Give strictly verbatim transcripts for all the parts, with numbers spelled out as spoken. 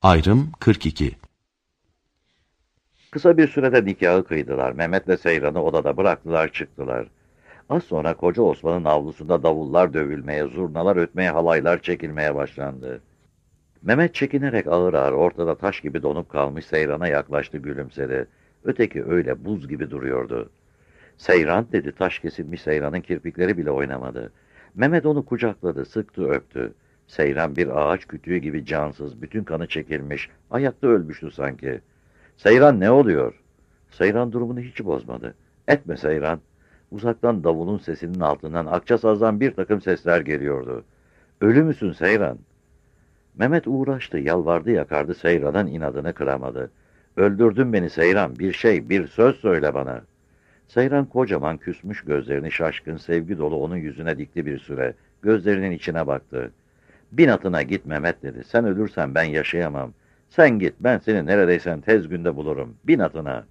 Ayrım kırk iki. Kısa bir sürede nikahı kıydılar. Mehmet'le Seyran'ı odada bıraktılar, çıktılar. Az sonra Koca Osman'ın avlusunda davullar dövülmeye, zurnalar ötmeye, halaylar çekilmeye başlandı. Mehmet çekinerek ağır ağır ortada taş gibi donup kalmış Seyran'a yaklaştı, gülümsedi. Öteki öyle buz gibi duruyordu. "Seyran," dedi, taş kesilmiş Seyran'ın kirpikleri bile oynamadı. Mehmet onu kucakladı, sıktı, öptü. Seyran bir ağaç kütüğü gibi cansız, bütün kanı çekilmiş, ayakta ölmüştü sanki. "Seyran, ne oluyor?" Seyran durumunu hiç bozmadı. "Etme Seyran." Uzaktan davulun sesinin altından Akçasaz'dan bir takım sesler geliyordu. "Ölü müsün Seyran?" Mehmet uğraştı, yalvardı yakardı, Seyran'ın inadını kıramadı. "Öldürdün beni Seyran, bir şey, bir söz söyle bana." Seyran kocaman küsmüş gözlerini şaşkın, sevgi dolu onun yüzüne dikti bir süre. Gözlerinin içine baktı. "Bin atına git Mehmet," dedi. "Sen ölürsen ben yaşayamam. Sen git, ben seni neredeysen tez günde bulurum. Bin atına."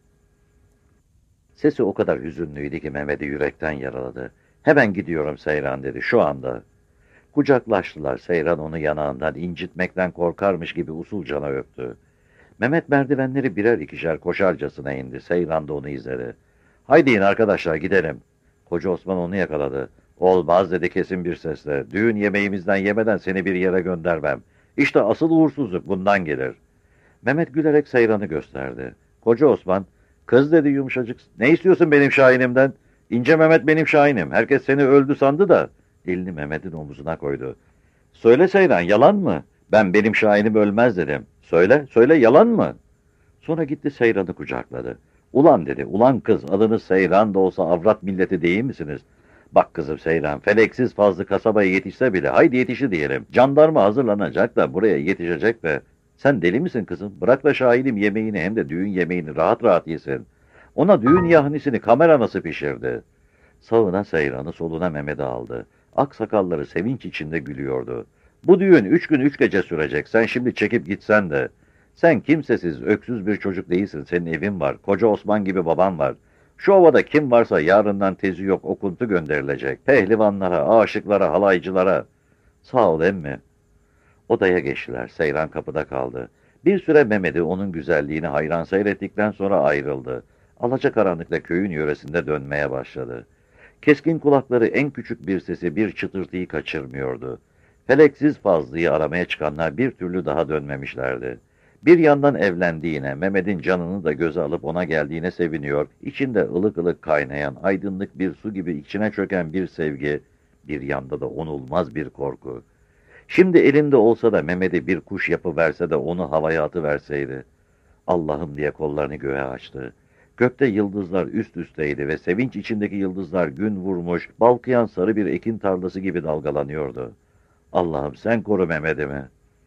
Sesi o kadar hüzünlüydü ki Mehmet'i yürekten yaraladı. "Hemen gidiyorum Seyran," dedi, "şu anda." Kucaklaştılar. Seyran onu yanağından incitmekten korkarmış gibi usulcana öptü. Mehmet merdivenleri birer ikişer koşarcasına indi. Seyran da onu izledi. "Haydi in arkadaşlar, gidelim." Koca Osman onu yakaladı. "Olmaz," dedi kesin bir sesle. "Düğün yemeğimizden yemeden seni bir yere göndermem. İşte asıl uğursuzluk bundan gelir." Mehmet gülerek Seyran'ı gösterdi. Koca Osman, "Kız," dedi yumuşacık, "ne istiyorsun benim Şahinimden?" "İnce Mehmet benim Şahinim. Herkes seni öldü sandı da." Elini Mehmet'in omuzuna koydu. "Söyle Seyran, yalan mı? Ben benim Şahinim ölmez dedim. Söyle, söyle, yalan mı?" Sonra gitti Seyran'ı kucakladı. "Ulan," dedi, "ulan kız, adınız Seyran da olsa avrat milleti değil misiniz? Bak kızım Seyran, feleksiz fazlı kasabaya yetişse bile, haydi yetişi diyelim. Jandarma hazırlanacak da buraya yetişecek de. Sen deli misin kızım? Bırak da Şahinim yemeğini, hem de düğün yemeğini rahat rahat yesin. Ona düğün yahnisini kamera nasıl pişirdi?" Sağına Seyran'ı, soluna Mehmet'i aldı. Aksakalları sevinç içinde gülüyordu. "Bu düğün üç gün üç gece sürecek. Sen şimdi çekip gitsen de. Sen kimsesiz, öksüz bir çocuk değilsin. Senin evin var. Koca Osman gibi baban var. Şu ovada kim varsa yarından tezi yok okuntu gönderilecek. Pehlivanlara, aşıklara, halaycılara." "Sağ ol emmi." Odaya geçtiler. Seyran kapıda kaldı. Bir süre Mehmet'i, onun güzelliğini hayran seyrettikten sonra ayrıldı. Alacakaranlıkta köyün yöresinde dönmeye başladı. Keskin kulakları en küçük bir sesi, bir çıtırtıyı kaçırmıyordu. Feleksiz Fazlı'yı aramaya çıkanlar bir türlü daha dönmemişlerdi. Bir yandan evlendiğine, Mehmet'in canını da göze alıp ona geldiğine seviniyor, içinde ılık ılık kaynayan, aydınlık bir su gibi içine çöken bir sevgi, bir yanda da onulmaz bir korku. Şimdi elinde olsa da Mehmet'i bir kuş yapıverse de onu havaya atıverseydi. "Allah'ım," diye kollarını göğe açtı. Gökte yıldızlar üst üsteydi ve sevinç içindeki yıldızlar gün vurmuş, balkıyan sarı bir ekin tarlası gibi dalgalanıyordu. "Allah'ım sen koru Mehmet'imi."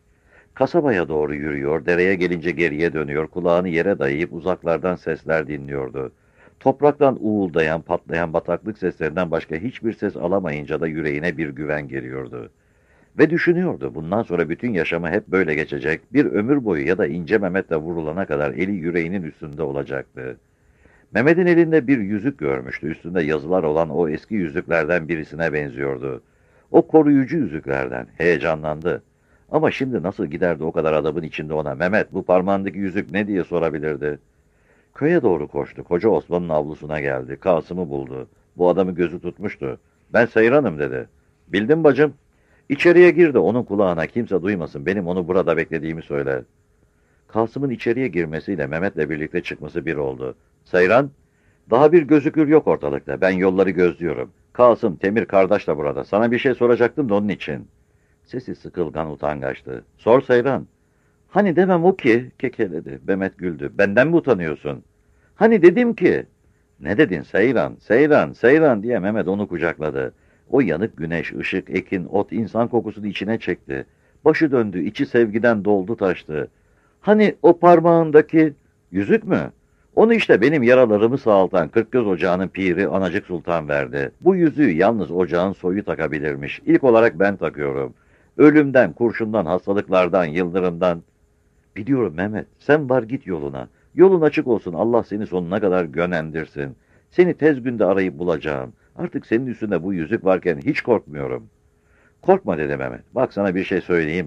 Kasabaya doğru yürüyor, dereye gelince geriye dönüyor, kulağını yere dayayıp uzaklardan sesler dinliyordu. Topraktan uğuldayan, patlayan bataklık seslerinden başka hiçbir ses alamayınca da yüreğine bir güven geliyordu. Ve düşünüyordu, bundan sonra bütün yaşamı hep böyle geçecek, bir ömür boyu ya da ince Mehmet'le vurulana kadar eli yüreğinin üstünde olacaktı. Mehmet'in elinde bir yüzük görmüştü, üstünde yazılar olan o eski yüzüklerden birisine benziyordu. O koruyucu yüzüklerden, heyecanlandı. Ama şimdi nasıl giderdi o kadar adamın içinde ona? "Mehmet, bu parmağındaki yüzük ne?" diye sorabilirdi. Köye doğru koştu, Koca Osman'ın avlusuna geldi, Kasım'ı buldu. Bu adamı gözü tutmuştu. "Ben Seyran'ım," dedi. "Bildim bacım. İçeriye gir de onun kulağına kimse duymasın, benim onu burada beklediğimi söyle." Kasım'ın içeriye girmesiyle Mehmet'le birlikte çıkması bir oldu. "Seyran, daha bir gözükür yok ortalıkta. Ben yolları gözlüyorum. Kasım, Temir kardeş de burada. Sana bir şey soracaktım da onun için." Sesi sıkılgan, utangaçtı. "Sor Seyran." "Hani demem o ki," kekeledi. Mehmet güldü. "Benden mi utanıyorsun?" "Hani dedim ki." "Ne dedin Seyran, Seyran, Seyran," diye Mehmet onu kucakladı. O yanık güneş, ışık, ekin, ot, insan kokusunu içine çekti. Başı döndü, içi sevgiden doldu taştı. "Hani o parmağındaki yüzük mü? Onu işte benim yaralarımı sağaltan Kırkgöz Ocağı'nın piri Anacık Sultan verdi. Bu yüzüğü yalnız ocağın soyu takabilirmiş. İlk olarak ben takıyorum. Ölümden, kurşundan, hastalıklardan, yıldırımdan." "Biliyorum Mehmet, sen var git yoluna. Yolun açık olsun, Allah seni sonuna kadar gönendirsin. Seni tez günde arayıp bulacağım. Artık senin üstünde bu yüzük varken hiç korkmuyorum." "Korkma," dedi Mehmet. "Bak sana bir şey söyleyeyim mi?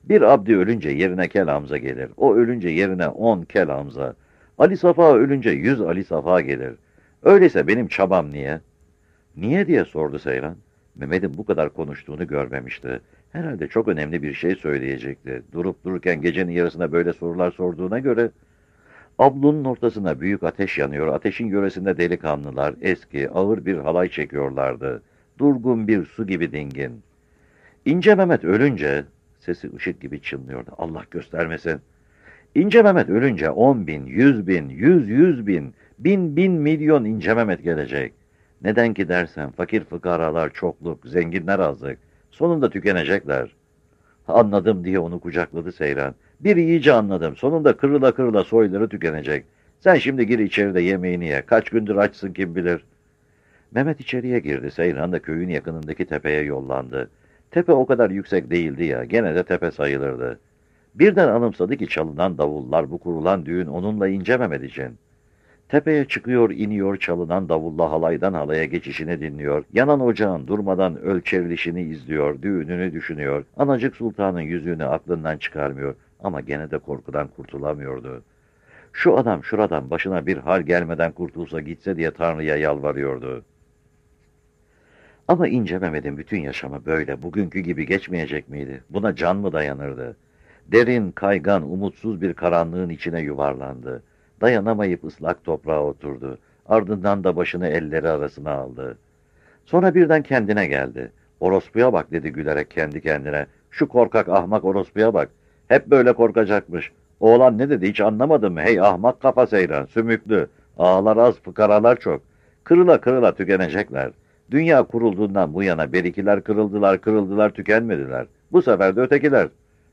Bir Abdi ölünce yerine Kel Hamza gelir. O ölünce yerine on Kel Hamza. Ali Safa ölünce yüz Ali Safa gelir. Öyleyse benim çabam niye? Niye diye sordu Seyran. Mehmet'in bu kadar konuştuğunu görmemişti. Herhalde çok önemli bir şey söyleyecekti. Durup dururken gecenin yarısına böyle sorular sorduğuna göre... Avlunun ortasında büyük ateş yanıyor. Ateşin yöresinde delikanlılar eski, ağır bir halay çekiyorlardı. Durgun bir su gibi dingin. İnce Mehmet ölünce... Sesi ışık gibi çınlıyordu. Allah göstermesin. İnce Mehmet ölünce on bin, yüz bin, yüz yüz bin, bin bin milyon İnce Mehmet gelecek. Neden ki dersen fakir fıkaralar çokluk, zenginler azlık. Sonunda tükenecekler. Anladım diye onu kucakladı Seyran. Bir iyice anladım. Sonunda kırıla kırıla soyları tükenecek. Sen şimdi gir içeride yemeğini ye. Kaç gündür açsın kim bilir. Mehmet içeriye girdi. Seyran da köyün yakınındaki tepeye yollandı. Tepe o kadar yüksek değildi ya. Gene de tepe sayılırdı. Birden anımsadı ki çalınan davullar, bu kurulan düğün onunla İnce Mehmet için. Tepeye çıkıyor, iniyor, çalınan davulla halaydan halaya geçişini dinliyor. Yanan ocağın durmadan ölçevlişini izliyor, düğününü düşünüyor. Anacık Sultan'ın yüzüğünü aklından çıkarmıyor ama gene de korkudan kurtulamıyordu. Şu adam şuradan başına bir hal gelmeden kurtulsa gitse diye Tanrı'ya yalvarıyordu. Ama İnce Mehmet'in bütün yaşamı böyle, bugünkü gibi geçmeyecek miydi? Buna can mı dayanırdı? Derin, kaygan, umutsuz bir karanlığın içine yuvarlandı. Dayanamayıp ıslak toprağa oturdu. Ardından da başını elleri arasına aldı. Sonra birden kendine geldi. Orospuya bak dedi gülerek kendi kendine. Şu korkak ahmak orospuya bak. Hep böyle korkacakmış. Oğlan ne dedi hiç anlamadın mı? Hey ahmak kafa Seyran, sümüklü. Ağlar az, fıkaralar çok. Kırıla kırıla tükenecekler. Dünya kurulduğundan bu yana berikiler kırıldılar, kırıldılar, tükenmediler. Bu sefer de ötekiler.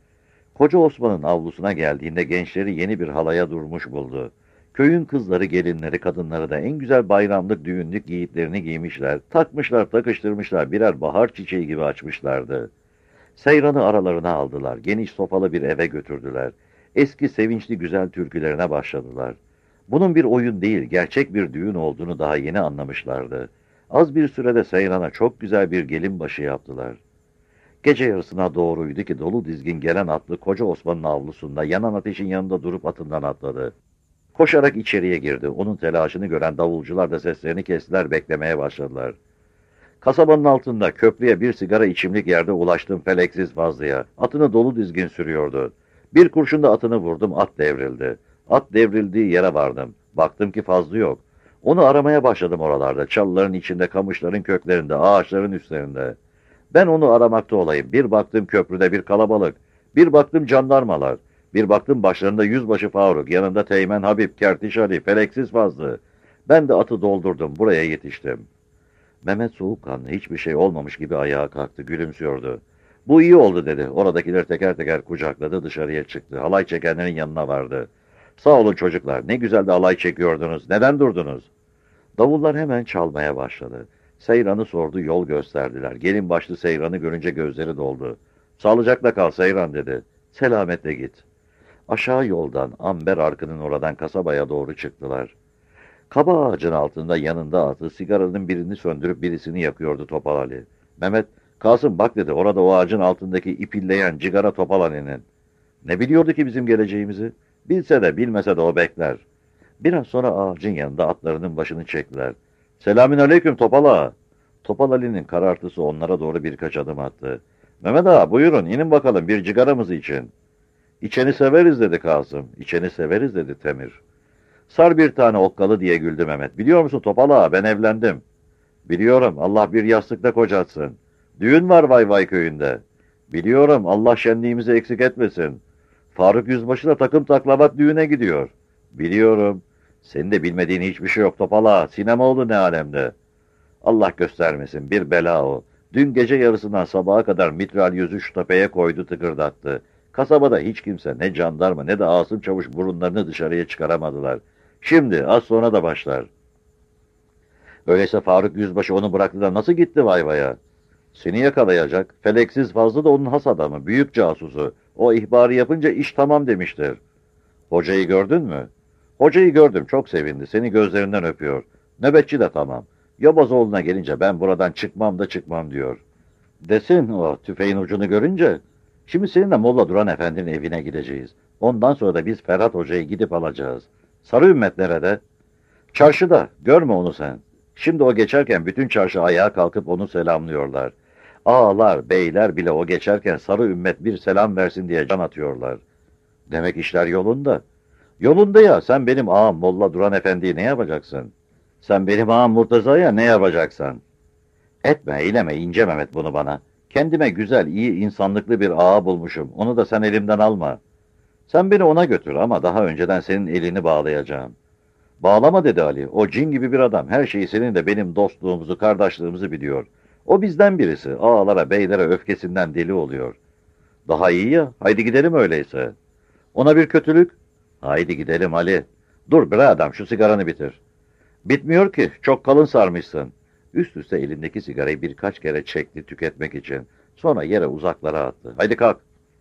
Koca Osman'ın avlusuna geldiğinde gençleri yeni bir halaya durmuş buldu. Köyün kızları, gelinleri, kadınları da en güzel bayramlık, düğünlük giyitlerini giymişler, takmışlar, takıştırmışlar, birer bahar çiçeği gibi açmışlardı. Seyran'ı aralarına aldılar, geniş sofalı bir eve götürdüler. Eski sevinçli güzel türkülerine başladılar. Bunun bir oyun değil, gerçek bir düğün olduğunu daha yeni anlamışlardı. Az bir sürede Seyran'a çok güzel bir gelin başı yaptılar. Gece yarısına doğruydu ki dolu dizgin gelen atlı Koca Osman'ın avlusunda yanan ateşin yanında durup atından atladı. Koşarak içeriye girdi. Onun telaşını gören davulcular da seslerini kestiler, beklemeye başladılar. Kasabanın altında köprüye bir sigara içimlik yerde ulaştım Feleksiz Fazlı'ya. Atını dolu dizgin sürüyordu. Bir kurşunda atını vurdum, at devrildi. At devrildiği yere vardım. Baktım ki Fazlı yok. Onu aramaya başladım oralarda. Çalıların içinde, kamışların köklerinde, ağaçların üstlerinde. Ben onu aramakta olayım. Bir baktım köprüde bir kalabalık. Bir baktım jandarmalar. Bir baktım başlarında yüzbaşı Faruk. Yanında Teğmen Habib, Kertiş Ali, Feleksiz Fazlı. Ben de atı doldurdum. Buraya yetiştim. Mehmet soğukkanlı hiçbir şey olmamış gibi ayağa kalktı. Gülümsüyordu. Bu iyi oldu dedi. Oradakiler teker teker kucakladı. Dışarıya çıktı. Halay çekenlerin yanına vardı. Sağ olun çocuklar. Ne güzel de halay çekiyordunuz. Neden durdunuz? Davullar hemen çalmaya başladı. Seyran'ı sordu, yol gösterdiler. Gelin başlı Seyran'ı görünce gözleri doldu. Sağlıcakla kal Seyran dedi. Selametle git. Aşağı yoldan, amber arkının oradan kasabaya doğru çıktılar. Kaba ağacın altında yanında atı, sigaranın birini söndürüp birisini yakıyordu Topal Ali. Mehmet, Kasım bak dedi, orada o ağacın altındaki ipilleyen cigara Topal Ali'nin. Ne biliyordu ki bizim geleceğimizi? Bilse de bilmese de o bekler. Biraz sonra ağacın yanında atlarının başını çektiler. Selamün aleyküm Topal Ağa. Topal Ali'nin karartısı onlara doğru birkaç adım attı. Mehmet Ağa buyurun inin bakalım bir cigaramızı için. İçeni severiz dedi Kasım. İçeni severiz dedi Temir. Sar bir tane okkalı diye güldü Mehmet. Biliyor musun Topal Ağa ben evlendim. Biliyorum Allah bir yastıkta kocatsın. Düğün var Vay Vay köyünde. Biliyorum Allah şenliğimizi eksik etmesin. Faruk Yüzbaşı da takım taklavat düğüne gidiyor. Biliyorum. Senin de bilmediğin hiçbir şey yok Topal Ağa. Sinema oldu ne alemde. Allah göstermesin bir bela o. Dün gece yarısından sabaha kadar mitralyözü şu tepeye koydu tıkırdattı. Kasabada hiç kimse ne jandarma ne de Asım Çavuş burunlarını dışarıya çıkaramadılar. Şimdi az sonra da başlar. Öyleyse Faruk Yüzbaşı onu bıraktı da nasıl gitti Vay Vay'a? Seni yakalayacak. Feleksiz Fazlı da onun has adamı, büyük casusu. O ihbarı yapınca iş tamam demiştir. Hocayı gördün mü? Hocayı gördüm, çok sevindi. Seni gözlerinden öpüyor. Nöbetçi de tamam. Yabazoğlu'na gelince ben buradan çıkmam da çıkmam diyor. Desin o tüfeğin ucunu görünce. Şimdi seninle Molla Duran Efendi'nin evine gideceğiz. Ondan sonra da biz Ferhat Hoca'yı gidip alacağız. Sarı ümmet nerede? Çarşıda. Görme onu sen. Şimdi o geçerken bütün çarşı ayağa kalkıp onu selamlıyorlar. Ağalar, beyler bile o geçerken sarı ümmet bir selam versin diye can atıyorlar. Demek işler yolunda. Yolunda ya, sen benim ağam Molla Duran Efendi'yi ne yapacaksın? Sen benim ağam Murtaza'ya ne yapacaksın? Etme, eyleme ince Mehmet bunu bana. Kendime güzel, iyi, insanlıklı bir ağa bulmuşum. Onu da sen elimden alma. Sen beni ona götür ama daha önceden senin elini bağlayacağım. Bağlama dedi Ali. O cin gibi bir adam. Her şeyi senin de benim dostluğumuzu, kardeşliğimizi biliyor. O bizden birisi. Ağalara, beylere öfkesinden deli oluyor. Daha iyi ya. Haydi gidelim öyleyse. Ona bir kötülük. Haydi gidelim Ali. Dur bre adam, şu sigaranı bitir. Bitmiyor ki. Çok kalın sarmışsın. Üst üste elindeki sigarayı birkaç kere çekti tüketmek için. Sonra yere uzaklara attı. Haydi kalk.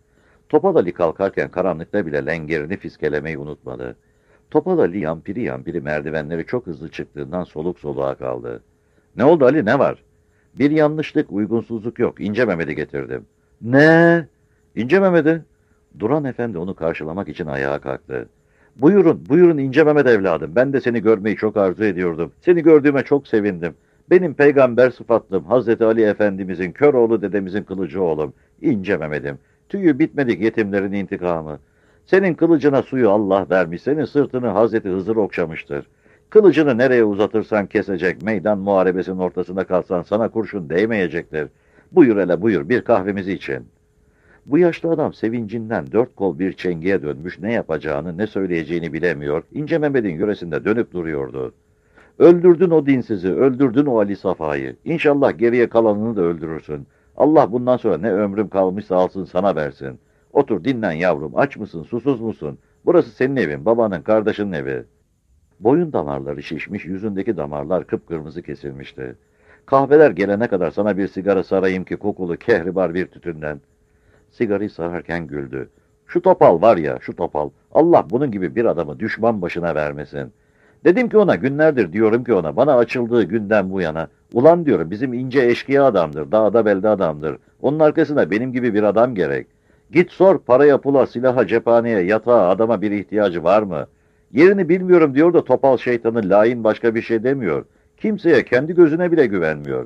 Topal Ali kalkarken karanlıkta bile lengerini fiskelemeyi unutmadı. Topal Ali yampiri yampiri merdivenleri çok hızlı çıktığından soluk soluğa kaldı. Ne oldu Ali, ne var? Bir yanlışlık, uygunsuzluk yok. İnce Mehmet'i getirdim. Ne? İnce Mehmet'i? Duran Efendi onu karşılamak için ayağa kalktı. Buyurun, buyurun İnce Mehmet evladım. Ben de seni görmeyi çok arzu ediyordum. Seni gördüğüme çok sevindim. Benim peygamber sıfatlım, Hazreti Ali Efendimizin, Köroğlu dedemizin kılıcı oğlum. İnce Mehmet'im. Tüyü bitmedik yetimlerin intikamı. Senin kılıcına suyu Allah vermiş, senin sırtını Hazreti Hızır okşamıştır. Kılıcını nereye uzatırsan kesecek, meydan muharebesinin ortasında kalsan sana kurşun değmeyecektir. Buyur hele buyur, bir kahvemizi için. Bu yaşlı adam sevincinden dört kol bir çengiye dönmüş, ne yapacağını, ne söyleyeceğini bilemiyor, İnce Mehmet'in yöresinde dönüp duruyordu. Öldürdün o dinsizi, öldürdün o Ali Safa'yı. İnşallah geriye kalanını da öldürürsün. Allah bundan sonra ne ömrüm kalmışsa alsın sana versin. Otur dinlen yavrum, aç mısın, susuz musun? Burası senin evin, babanın, kardeşinin evi. Boyun damarları şişmiş, yüzündeki damarlar kıpkırmızı kesilmişti. Kahveler gelene kadar sana bir sigara sarayım ki kokulu kehribar bir tütünden. Sigarayı sararken güldü. Şu topal var ya, şu topal. Allah bunun gibi bir adamı düşman başına vermesin. Dedim ki ona, günlerdir diyorum ki ona, bana açıldığı günden bu yana. Ulan diyorum, bizim ince eşkıya adamdır, dağda belde adamdır. Onun arkasına benim gibi bir adam gerek. Git sor, paraya, pula, silaha, cephaneye, yatağa, adama bir ihtiyacı var mı? Yerini bilmiyorum diyor da topal şeytanı lain başka bir şey demiyor. Kimseye, kendi gözüne bile güvenmiyor.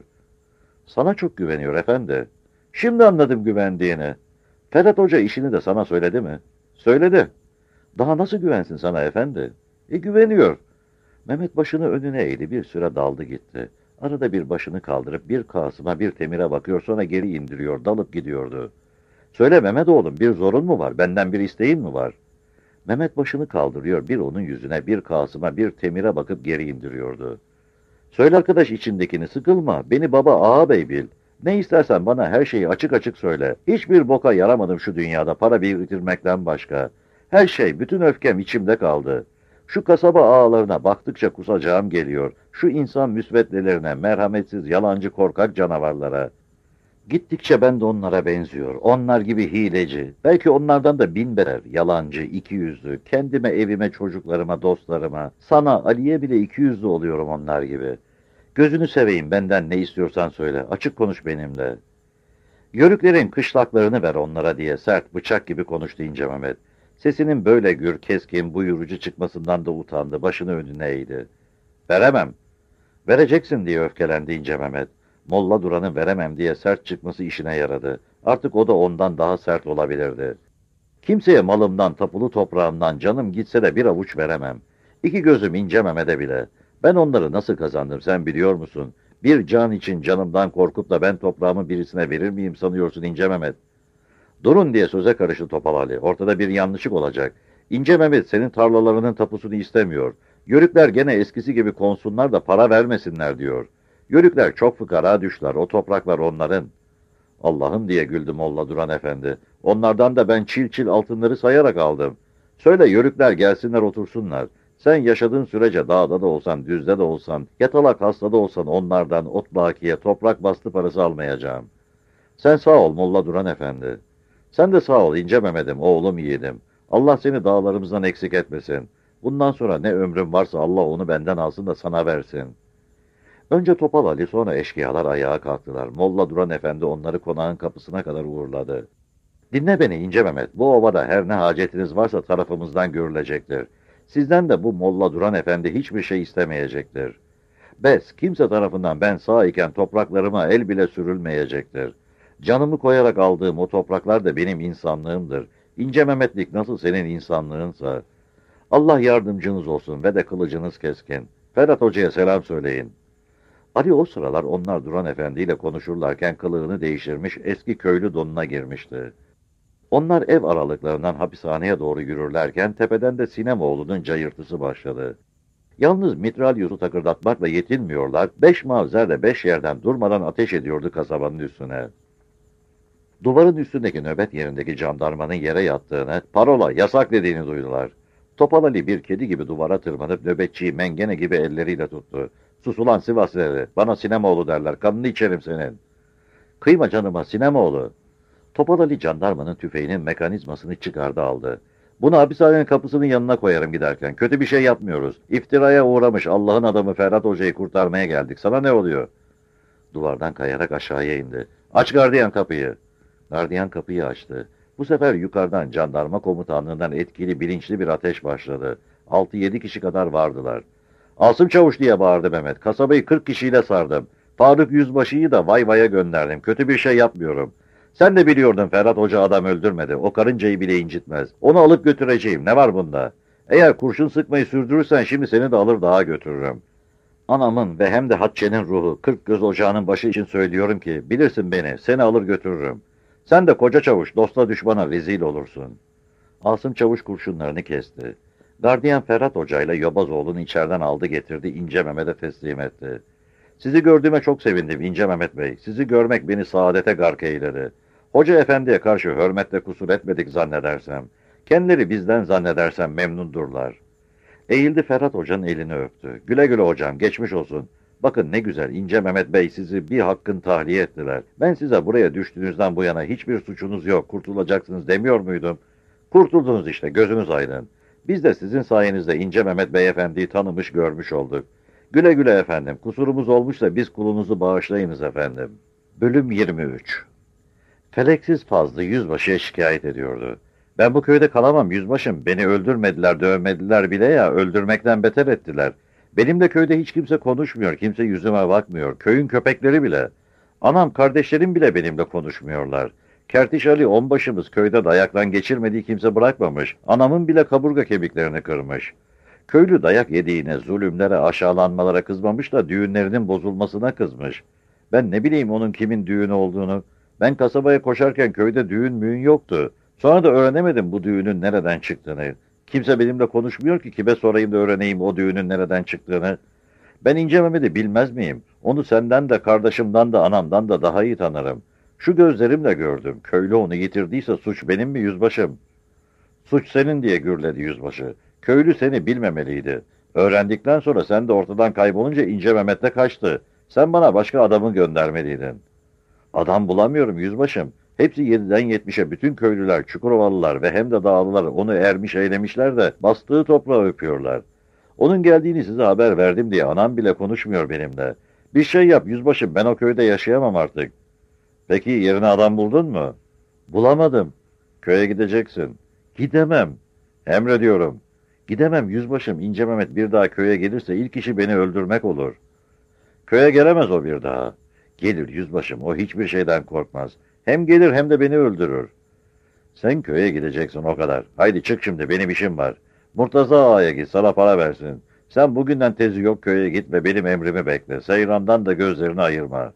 Sana çok güveniyor efendi. Şimdi anladım güvendiğini. Ferhat Hoca işini de sana söyledi mi? Söyledi. Daha nasıl güvensin sana efendi? E güveniyor. Mehmet başını önüne eğdi, bir süre daldı gitti. Arada bir başını kaldırıp bir Kasım'a bir Temir'e bakıyor, sonra geri indiriyor, dalıp gidiyordu. Söyle Mehmet oğlum, bir zorun mu var, benden bir isteğin mi var? Mehmet başını kaldırıyor, bir onun yüzüne, bir Kasım'a, bir Temir'e bakıp geri indiriyordu. Söyle arkadaş içindekini, sıkılma, beni baba ağabey bil. Ne istersen bana her şeyi açık açık söyle. Hiçbir boka yaramadım şu dünyada para biriktirmekten başka. Her şey, bütün öfkem içimde kaldı. Şu kasaba ağalarına baktıkça kusacağım geliyor. Şu insan müsveddelerine, merhametsiz, yalancı, korkak canavarlara. Gittikçe ben de onlara benziyor. Onlar gibi hileci. Belki onlardan da bin beter, yalancı, ikiyüzlü. Kendime, evime, çocuklarıma, dostlarıma. Sana, Ali'ye bile ikiyüzlü oluyorum onlar gibi. Gözünü seveyim, benden ne istiyorsan söyle. Açık konuş benimle. Yörüklerin kışlaklarını ver onlara diye sert bıçak gibi konuştu İnce Mehmet. Sesinin böyle gür, keskin, buyurucu çıkmasından da utandı. Başını önüne eğdi. Veremem. Vereceksin diye öfkelendi İnce Mehmet. Molla Duran'ın veremem diye sert çıkması işine yaradı. Artık o da ondan daha sert olabilirdi. Kimseye malımdan, tapulu toprağımdan canım gitse de bir avuç veremem. İki gözüm İnce Mehmet'e bile. Ben onları nasıl kazandım sen biliyor musun? Bir can için canımdan korkup da ben toprağımı birisine verir miyim sanıyorsun İnce Mehmet? Durun diye söze karıştı Topal Ali. Ortada bir yanlışlık olacak. İnce Mehmet senin tarlalarının tapusunu istemiyor. Yörükler gene eskisi gibi konsunlar da para vermesinler diyor. Yörükler çok fıkara düşler. O topraklar onların. Allah'ım diye güldü Molla Duran Efendi. Onlardan da ben çil çil altınları sayarak aldım. Söyle yörükler gelsinler otursunlar. Sen yaşadığın sürece dağda da olsan, düzde de olsan, yatalak hasta da olsan onlardan ot bakiye, toprak bastı parası almayacağım. Sen sağ ol Molla Duran Efendi. Sen de sağ ol İnce Mehmet'im, oğlum yiğidim. Allah seni dağlarımızdan eksik etmesin. Bundan sonra ne ömrüm varsa Allah onu benden alsın da sana versin. Önce Topal Ali, sonra eşkıyalar ayağa kalktılar. Molla Duran Efendi onları konağın kapısına kadar uğurladı. Dinle beni İnce Mehmet, bu ovada her ne hacetiniz varsa tarafımızdan görülecektir. Sizden de bu Molla Duran Efendi hiçbir şey istemeyecektir. Bes, kimse tarafından ben sağ iken topraklarıma el bile sürülmeyecektir. Canımı koyarak aldığım o topraklar da benim insanlığımdır. İnce Mehmetlik nasıl senin insanlığınsa. Allah yardımcınız olsun ve de kılıcınız keskin. Ferhat Hoca'ya selam söyleyin. Ali o sıralar onlar Duran Efendi ile konuşurlarken kılığını değiştirmiş, eski köylü donuna girmişti. Onlar ev aralıklarından hapishaneye doğru yürürlerken tepeden de Sinemoğlu'nun cayırtısı başladı. Yalnız mitralyuzu takırdatmakla yetinmiyorlar, beş mavzer de beş yerden durmadan ateş ediyordu kasabanın üstüne. Duvarın üstündeki nöbet yerindeki jandarmanın yere yattığını, parola yasak dediğini duydular. Topal Ali bir kedi gibi duvara tırmanıp nöbetçiyi mengene gibi elleriyle tuttu. Sus ulan Sivaslıları, bana Sinemoğlu derler, kanını içerim senin. Kıyma canıma Sinemoğlu. Topal Ali jandarmanın tüfeğinin mekanizmasını çıkardı aldı. Bunu hapishanenin kapısının yanına koyarım giderken. Kötü bir şey yapmıyoruz. İftiraya uğramış Allah'ın adamı Ferhat Hoca'yı kurtarmaya geldik. Sana ne oluyor? Duvardan kayarak aşağıya indi. Aç gardiyan kapıyı. Gardiyan kapıyı açtı. Bu sefer yukarıdan jandarma komutanlığından etkili bilinçli bir ateş başladı. Altı yedi kişi kadar vardılar. Asım Çavuş diye bağırdı Mehmet. Kasabayı kırk kişiyle sardım. Faruk Yüzbaşı'yı da vay vaya gönderdim. Kötü bir şey yapmıyorum. Sen de biliyordun Ferhat Hoca adam öldürmedi. O karıncayı bile incitmez. Onu alıp götüreceğim. Ne var bunda? Eğer kurşun sıkmayı sürdürürsen şimdi seni de alır daha götürürüm. Anamın ve hem de Hatice'nin ruhu, kırk göz ocağının başı için söylüyorum ki, bilirsin beni, seni alır götürürüm. Sen de koca çavuş, dosta düşmana rezil olursun. Asım Çavuş kurşunlarını kesti. Gardiyan Ferhat Hoca ile Yobazoğlu'nu içeriden aldı getirdi, İnce Mehmet'e teslim etti. Sizi gördüğüme çok sevindim İnce Mehmet Bey. Sizi görmek beni saadete gark eyledi. Hoca efendiye karşı hürmetle kusur etmedik zannedersem. Kendileri bizden zannedersem memnundurlar. Eğildi Ferhat Hoca'nın elini öptü. Güle güle hocam, geçmiş olsun. Bakın ne güzel, İnce Mehmet Bey sizi bir hakkın tahliye ettiler. Ben size buraya düştüğünüzden bu yana hiçbir suçunuz yok, kurtulacaksınız demiyor muydum? Kurtuldunuz işte, gözünüz aydın. Biz de sizin sayenizde İnce Mehmet Beyefendi'yi tanımış görmüş olduk. Güle güle efendim, kusurumuz olmuşsa biz kulunuzu bağışlayınız efendim. Bölüm yirmi üç. Feleksiz Fazlı yüzbaşıya şikayet ediyordu. Ben bu köyde kalamam yüzbaşım, beni öldürmediler, dövmediler bile ya, öldürmekten beter ettiler. Benimle köyde hiç kimse konuşmuyor, kimse yüzüme bakmıyor, köyün köpekleri bile. Anam, kardeşlerim bile benimle konuşmuyorlar. Kertiş Ali onbaşımız köyde dayaktan geçirmediği kimse bırakmamış, anamın bile kaburga kemiklerini kırmış. Köylü dayak yediğine, zulümlere, aşağılanmalara kızmamış da düğünlerinin bozulmasına kızmış. Ben ne bileyim onun kimin düğünü olduğunu. Ben kasabaya koşarken köyde düğün müğün yoktu. Sonra da öğrenemedim bu düğünün nereden çıktığını. Kimse benimle konuşmuyor ki kime sorayım da öğreneyim o düğünün nereden çıktığını. Ben İnce Mehmet'i bilmez miyim? Onu senden de kardeşimden de anamdan da daha iyi tanırım. Şu gözlerimle gördüm. Köylü onu yitirdiyse suç benim mi yüzbaşım? Suç senin diye gürledi yüzbaşı. Köylü seni bilmemeliydi. Öğrendikten sonra sen de ortadan kaybolunca İnce Mehmet'le kaçtı. Sen bana başka adamı göndermeliydin. Adam bulamıyorum yüzbaşım. Hepsi yediden yetmişe bütün köylüler, Çukurovalılar ve hem de dağlılar onu ermiş eylemişler de bastığı toprağı öpüyorlar. Onun geldiğini size haber verdim diye anam bile konuşmuyor benimle. Bir şey yap yüzbaşım, ben o köyde yaşayamam artık. Peki yerine adam buldun mu? Bulamadım. Köye gideceksin. Gidemem. Emrediyorum. Gidemem yüzbaşım, İnce Mehmet bir daha köye gelirse ilk işi beni öldürmek olur. Köye gelemez o bir daha. Gelir yüzbaşım, o hiçbir şeyden korkmaz. Hem gelir hem de beni öldürür. Sen köye gideceksin o kadar. Haydi çık şimdi, benim işim var. Murtaza Ağa'ya git, sana para versin. Sen bugünden tezi yok köye gitme, benim emrimi bekle. Seyran'dan da gözlerini ayırma.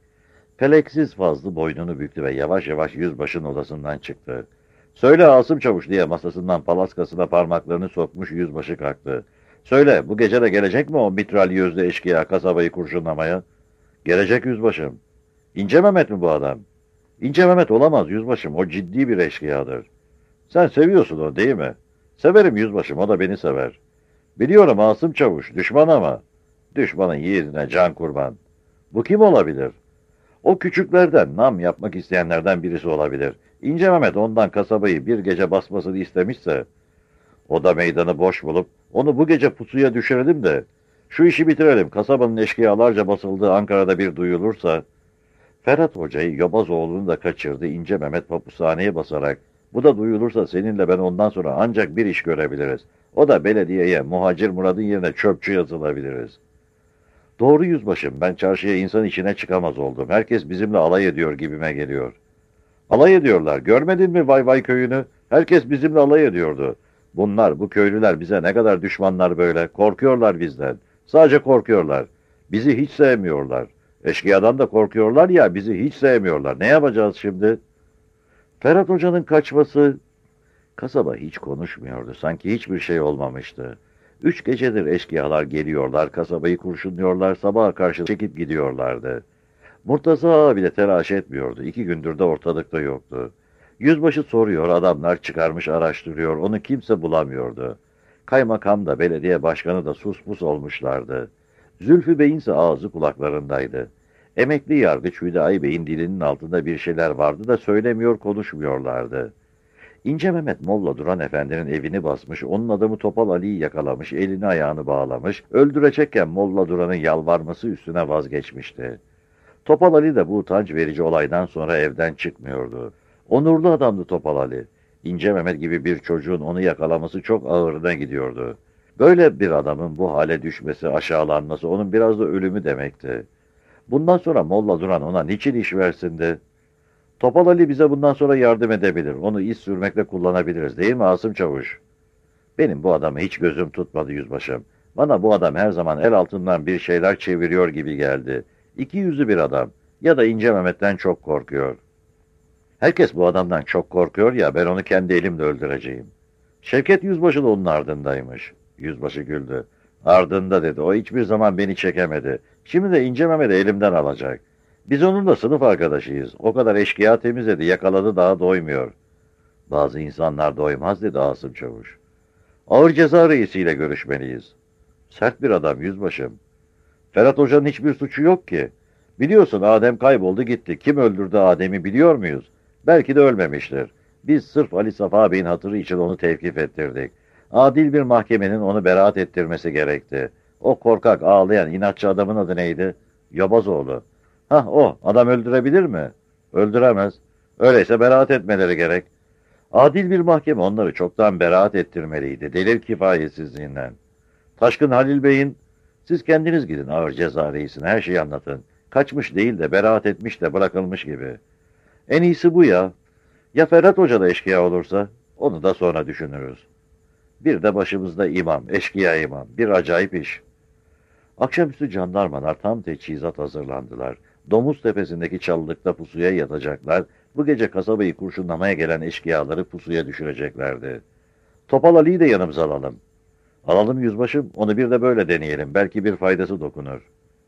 Feleksiz Fazlı boynunu büktü ve yavaş yavaş yüzbaşının odasından çıktı. Söyle Asım Çavuş diye masasından palaskasına parmaklarını sokmuş yüzbaşı kalktı. Söyle, bu gece de gelecek mi o mitralyözlü eşkıya kasabayı kurşunlamaya? Gelecek yüzbaşım. İnce Mehmet mi bu adam? İnce Mehmet olamaz yüzbaşım, o ciddi bir eşkıyadır. Sen seviyorsun onu değil mi? Severim yüzbaşım, o da beni sever. Biliyorum Asım Çavuş, düşman ama. Düşmanın yiğidine can kurban. Bu kim olabilir? O küçüklerden, nam yapmak isteyenlerden birisi olabilir. İnce Mehmet ondan kasabayı bir gece basmasını istemişse, o da meydanı boş bulup, onu bu gece pusuya düşürelim de, şu işi bitirelim, kasabanın eşkıyalarca basıldığı Ankara'da bir duyulursa, Ferhat Hoca'yı Yobazoğlu'nu da kaçırdı. İnce Mehmet papushaneye basarak, bu da duyulursa seninle ben ondan sonra ancak bir iş görebiliriz. O da belediyeye Muhacir Murad'ın yerine çöpçü yazılabiliriz. Doğru yüzbaşım, ben çarşıya insan içine çıkamaz oldum. Herkes bizimle alay ediyor gibime geliyor. Alay ediyorlar. Görmedin mi vay vay köyünü? Herkes bizimle alay ediyordu. Bunlar, bu köylüler bize ne kadar düşmanlar böyle. Korkuyorlar bizden. Sadece korkuyorlar. Bizi hiç sevmiyorlar. Eşkıyadan da korkuyorlar ya, bizi hiç sevmiyorlar. Ne yapacağız şimdi? Ferhat Hoca'nın kaçması... Kasaba hiç konuşmuyordu. Sanki hiçbir şey olmamıştı. Üç gecedir eşkıyalar geliyorlar, kasabayı kurşunluyorlar, sabaha karşı çekip gidiyorlardı. Murtaza ağa bile telaş etmiyordu. İki gündür de ortalıkta yoktu. Yüzbaşı soruyor, adamlar çıkarmış araştırıyor, onu kimse bulamıyordu. Kaymakam da belediye başkanı da sus pus olmuşlardı. Zülfü Bey'in ise ağzı kulaklarındaydı. Emekli yargıç Hüdayi Bey'in dilinin altında bir şeyler vardı da söylemiyor, konuşmuyorlardı. İnce Mehmet Molla Duran Efendi'nin evini basmış, onun adamı Topal Ali'yi yakalamış, elini ayağını bağlamış, öldürecekken Molla Duran'ın yalvarması üstüne vazgeçmişti. Topal Ali de bu utanç verici olaydan sonra evden çıkmıyordu. Onurlu adamdı Topal Ali. İnce Mehmet gibi bir çocuğun onu yakalaması çok ağırına gidiyordu. Böyle bir adamın bu hale düşmesi, aşağılanması onun biraz da ölümü demekti. Bundan sonra Molla Duran ona niçin iş versindi? Topal Ali bize bundan sonra yardım edebilir. Onu iz sürmekle kullanabiliriz, değil mi Asım Çavuş? Benim bu adamı hiç gözüm tutmadı yüzbaşım. Bana bu adam her zaman el altından bir şeyler çeviriyor gibi geldi. İki yüzlü bir adam. Ya da İnce Mehmet'ten çok korkuyor. Herkes bu adamdan çok korkuyor ya, ben onu kendi elimle öldüreceğim. Şevket Yüzbaşı da onun ardındaymış. Yüzbaşı güldü. Ardında dedi. O hiçbir zaman beni çekemedi. Şimdi de İnce Mehmet'i elimden alacak. Biz onunla sınıf arkadaşıyız. O kadar eşkıya temizledi, yakaladı, daha doymuyor. Bazı insanlar doymaz dedi Asım Çavuş. Ağır ceza reisiyle görüşmeliyiz. Sert bir adam yüzbaşım. Ferhat Hoca'nın hiçbir suçu yok ki. Biliyorsun Adem kayboldu gitti. Kim öldürdü Adem'i biliyor muyuz? Belki de ölmemiştir. Biz sırf Ali Safa Bey'in hatırı için onu tevkif ettirdik. Adil bir mahkemenin onu beraat ettirmesi gerekti. O korkak, ağlayan, inatçı adamın adı neydi? Yobazoğlu. Hah o, adam öldürebilir mi? Öldüremez. Öyleyse beraat etmeleri gerek. Adil bir mahkeme onları çoktan beraat ettirmeliydi. Delil kifayetsizliğinden. Taşkın Halil Bey'in, siz kendiniz gidin ağır ceza reisine, her şeyi anlatın. Kaçmış değil de beraat etmiş de bırakılmış gibi. En iyisi bu ya. Ya Ferhat Hoca da eşkıya olursa? Onu da sonra düşünürüz. Bir de başımızda imam, eşkıya imam. Bir acayip iş. Akşamüstü jandarmalar tam teçhizat hazırlandılar. Domuz tepesindeki çalılıkta pusuya yatacaklar. Bu gece kasabayı kurşunlamaya gelen eşkıyaları pusuya düşüreceklerdi. Topal Ali'yi de yanımıza alalım. Alalım yüzbaşım, onu bir de böyle deneyelim. Belki bir faydası dokunur.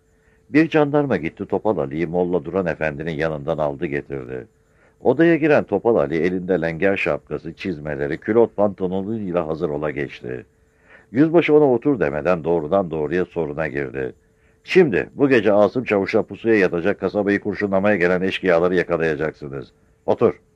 Bir jandarma gitti Topal Ali'yi Molla Duran Efendi'nin yanından aldı getirdi. Odaya giren Topal Ali elinde lenger şapkası, çizmeleri, külot pantolonuyla hazır ola geçti. Yüzbaşı ona otur demeden doğrudan doğruya soruna girdi. Şimdi bu gece Asım Çavuş'a pusuya yatacak, kasabayı kurşunlamaya gelen eşkıyaları yakalayacaksınız. Otur.